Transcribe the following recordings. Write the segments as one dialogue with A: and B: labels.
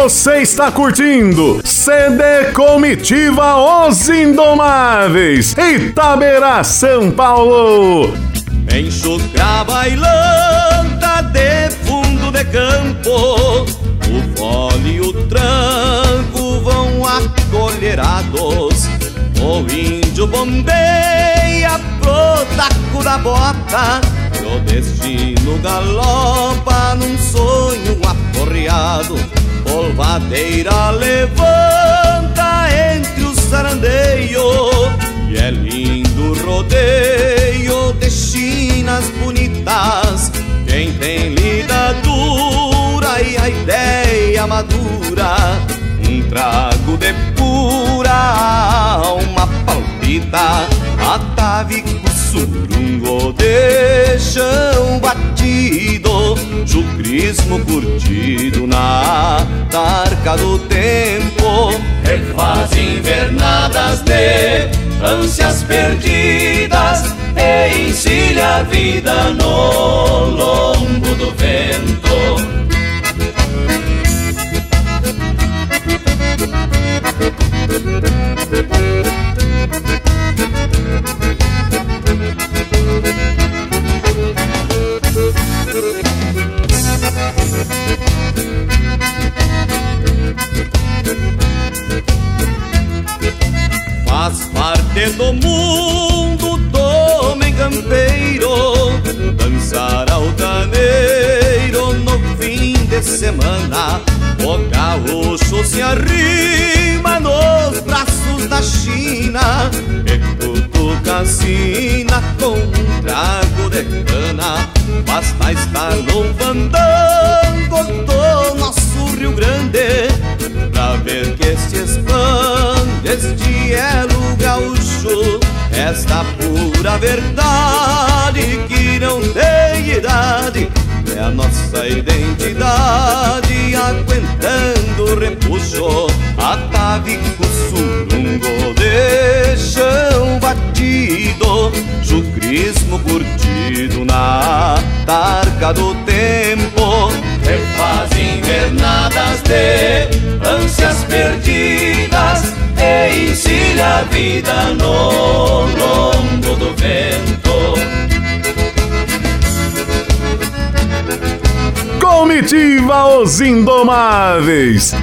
A: Você está curtindo CD Comitiva Os Indomáveis, Itaberá, São Paulo.
B: Enxucra bailanta de fundo de campo, o fole e o tranco vão acolherados. O índio bombeia pro taco da bota, e o destino galopa num sonho aporreado. Polvadeira levanta entre os sarandeios, e é lindo rodeio de chinas bonitas. Quem tem lida dura e a ideia madura, um trago de pura alma palpita. Atavico surungo de chão batido, chucrismo curtido na tarca do tempo. Refaz invernadas de ânsias perdidas e encilha a vida no lombo do vento. Faz parte do mundo do homem campeiro dançar altaneiro no fim de semana. O gaúcho se arrima nos braços da China e cutuca a sina com um trago de cana. Basta estar num fandango do nosso Rio Grande pra ver que se expande este elo gaúcho, esta pura verdade que não tem idade. É a nossa identidade aguentando o repuxo. Atavico surungo de chão batido, chucrismo curtido na tarca do tempo. Refaz invernadas de ânsias perdidas e encilha a vida no lombo do vento.
A: Comitiva Os Indomáveis.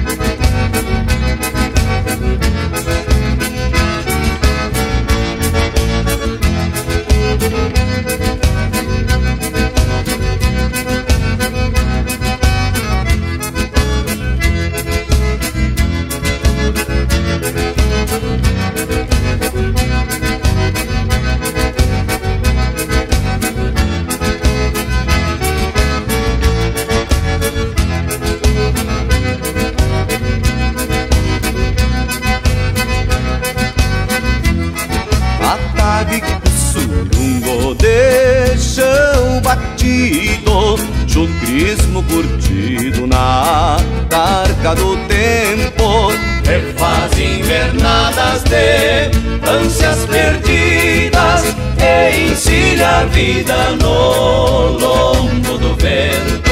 B: Surungo de chão batido, chucrismo curtido na tarca do tempo. Refaz invernadas de ânsias perdidas e encilha a vida no lombo do vento.